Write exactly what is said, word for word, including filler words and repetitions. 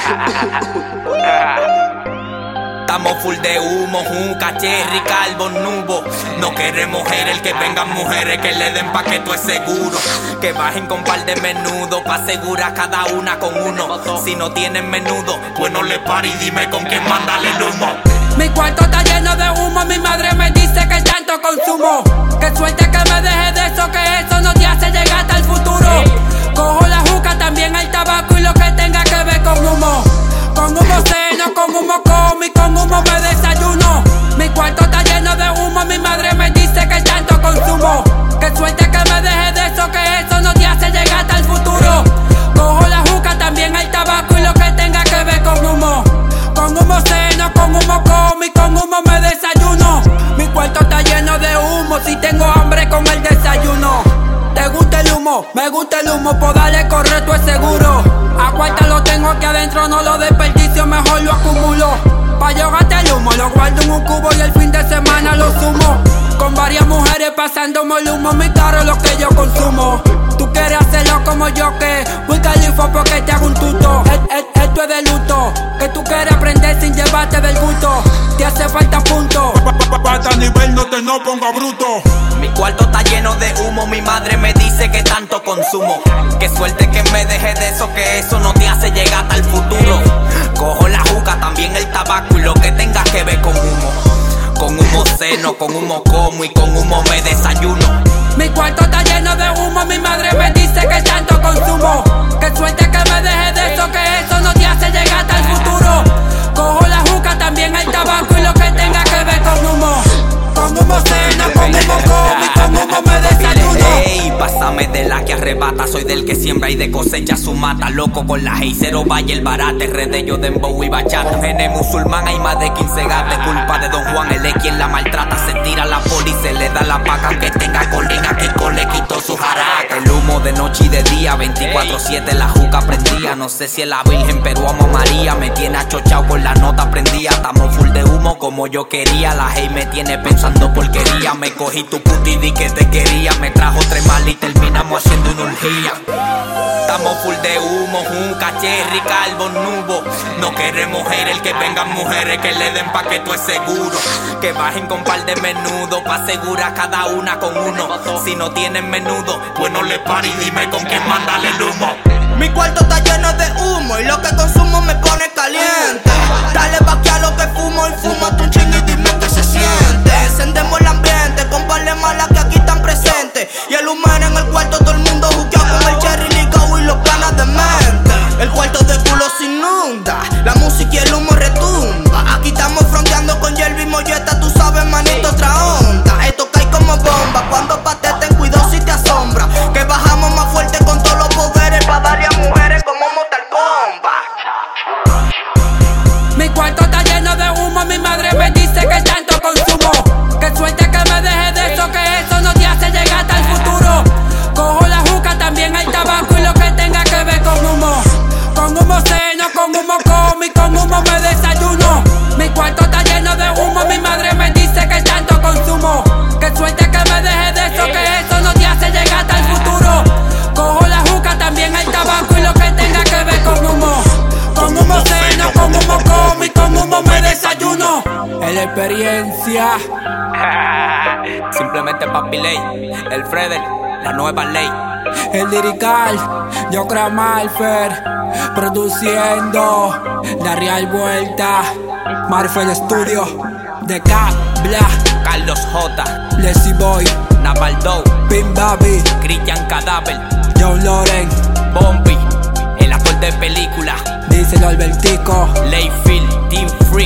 Estamos full de humo, juca, cherry, calvo, nubo. No queremos mujeres, que vengan mujeres que le den pa' que tú es seguro. Que bajen con par de menudo, pa' asegurar cada una con uno. Si no tienen menudo, pues no le pare y dime con quién mándale el humo. Mi cuarto está lleno de humo, mi madre me dice que tanto consumo. Que suerte que me deje de eso, que eso no te hace llegar hasta el futuro. Cojo la juca, también el tabaco y lo que tenga que ver con humo. Con humo ceno, con humo como y con humo me desayuno. Mi cuarto está lleno de humo, mi madre me dice que tanto consumo. Que suerte que me deje de eso, que eso no te hace llegar hasta el futuro. Cojo la juca, también el tabaco y lo que tenga que ver con humo. Con humo ceno, con humo como y con humo me desayuno. Mi cuarto está lleno de humo, si tengo hambre con el desayuno. ¿Te gusta el humo? Me gusta el humo, pues dale correcto es seguro. A cuarta lo tengo aquí adentro, no lo desperdicio, mejor lo acumulo. Pa' yo gastar el humo, lo guardo en un cubo y el fin de semana lo sumo. Con varias mujeres pasándome el humo, mi caro lo que yo consumo. Tú quieres hacerlo como yo, que Wiz Khalifa porque te hago un tuto. Et, et, esto es de luto, que tú quieres aprender sin llevarte del gusto. Te hace falta punto. Pa' este nivel no te no ponga bruto. Mi cuarto está lleno de humo, mi madre me dice que tanto consumo. Que suerte que me deje de eso, que eso no te hace llegar hasta el futuro. Cojo la juca, también el tabaco y lo que tenga que ver con humo. Con humo ceno, con humo como y con humo me desayuno. Mi cuarto está lleno de humo, mi madre me dice que tanto consumo. Que suerte que me deje de eso, que eso no te hace llegar hasta el futuro. Cojo la juca, también el tabaco y lo que tenga que ver con humo. Con humo ceno, con humo como y con humo me desayuno. Ey, pásame de la que arrebata, soy del que siembra y de cosecha su mata. Loco con la Hey, cero valle el barate, redello de dembow y bachata. Gene musulmán, hay más de quince gatos, culpa de Don Juan, él es quien la maltrata. Se tira la poli, se le da la paca, aunque tenga colega, que le quitó su jaraca. El humo de noche y de día, veinticuatro siete la juca prendía. No sé si es la Virgen, pero amo a María. Me tiene achochao con la nota prendía. Estamos full de humo como yo quería. La Hey me tiene pensando porquería. Me cogí tu puti y di que te quería. Me trajo tres mal y terminamos haciendo una orgía. Estamos full de humo, juca, cherry, calvo, nubo. No queremos mujeres, que vengan mujeres que le den pa' que tú es seguro. Que bajen con par de menudo, pa' asegurar cada una con uno. Si no tienen menudo, pues no le pare y dime con quién mándale el humo. Mi cuarto está lleno de humo y lo que consumo me pone caliente. Dale pa' que a lo que fumo y fuma tu ching y dime qué se siente. Encendemos el ambiente con par de malas que aquí están presentes. Y el humo en el cuarto, todo el mundo juqueado con el cherry ligado y los panas de mente. El cuarto de culo se inunda, la música y el humo retumba. Aquí estamos fronteando con Yerby Molleta, tú sabes manito, otra onda. Esto cae como bomba, cuando patees ten cuidado si te asombra. Que bajamos más fuerte con todos los poderes pa' darle a mujeres como Mortal Kombat. Mi cuarto está lleno de humo, mi madre me dice que tanto consumo. Que suerte que me deje de eso, que eso no te hace llegar hasta el futuro. Cojo la juca, también el tabaco y lo que tenga que ver con humo. Con humo ceno, con humo como y con humo me desayuno. Mi cuarto está lleno de humo, mi madre me dice que tanto consumo. Que suerte que me deje de eso, que eso no te hace llegar hasta el futuro. Cojo la juca, también el tabaco y lo que tenga que ver con humo. Con humo ceno, con humo como y con humo me desayuno. Es la experiencia. Simplemente Papi Ley, el Fredel, la nueva ley. El lirical, yo creo Malfer, produciendo La Real Vuelta, Marfel Studio, de K, Bla, Carlos J, Leslie Boy, Navaldo, Pin Baby, Christian Cadáver, John Loren, Bombi, el actor de película, díselo Albertico, Layfield, Team Free.